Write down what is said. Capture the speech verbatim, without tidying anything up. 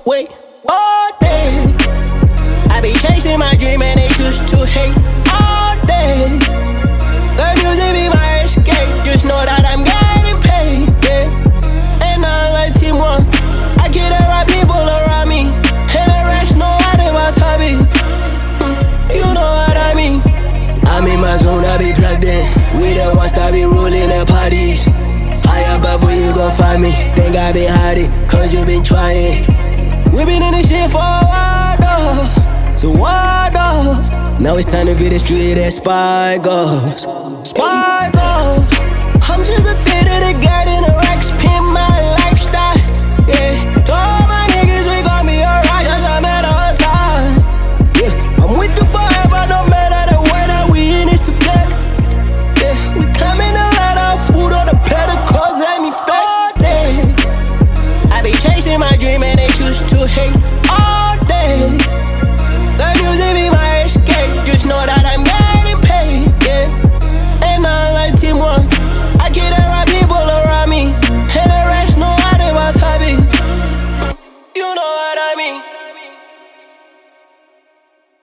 wait, all day. I be chasing my dream and they choose to hate all day. The music be my escape, just know that I'm getting paid, yeah. And I like teamwork, I get the right people around me, and the rest know what they want to be. You know what I mean? I'm in my zone, I be plugged in. We the ones that be ruling the parties. I above where you gon' find me. Think I been hiding, cause you been trying. We been in this shit for a while though, so why though? Now it's time to be the street as spy goes. Spy goes. I'm just addicted to getting the racks, pin my lifestyle. Yeah, told my niggas we gon' be alright, just a matter of time. Yeah, I'm with the boy, but no matter the way that we in this together. Yeah, we coming to let our food on the pedicles and effect. I be chasing my dream and they choose to hate all day. The music be my escape, just know that I'm getting paid, yeah. And I like teamwork, I get the right people around me, and the rest know what they want to be. You know what I mean?